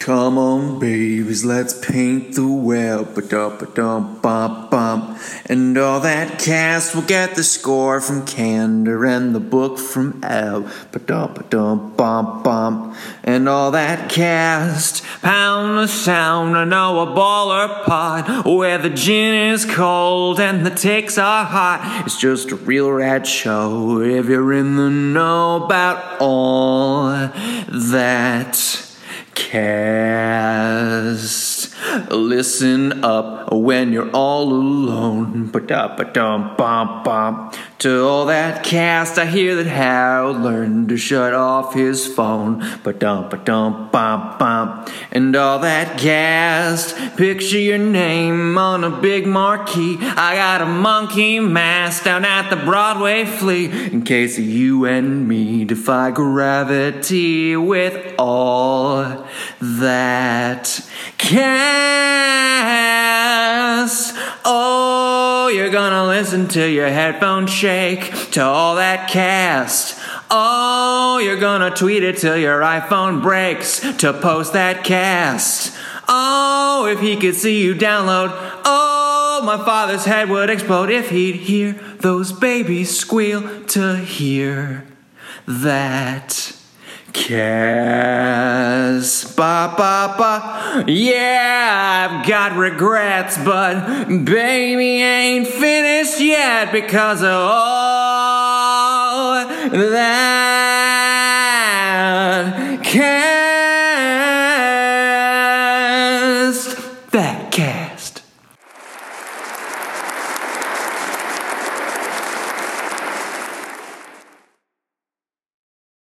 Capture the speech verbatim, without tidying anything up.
Come on, babies, let's paint the web. Ba-dum-ba-dum-bum-bum. And all that cast will get the score from Candor and the book from Ebb. Ba-dum-ba-dum-bum-bum. And all that cast pound the sound. I know a baller pod where the gin is cold and the takes are hot. It's just a real rad show if you're in the know about all that cast. Listen up when you're all alone. Ba-da-ba-dum-bum-bum. To all that cast, I hear that Harold learned to shut off his phone. Ba-dum-ba-dum-bum-bum. And all that cast, picture your name on a big marquee. I got a monkey mask down at the Broadway Flea. In case of you and me, defy gravity with all that cast. Oh, you're gonna listen till your headphones shake. To all that cast. Oh, you're gonna tweet it till your iPhone breaks. To post that cast. Oh, if he could see you download. Oh, my father's head would explode if he'd hear those babies squeal to hear that cast. Ba ba ba. Yeah, I've got regrets, but baby ain't finished yet because of all that cast.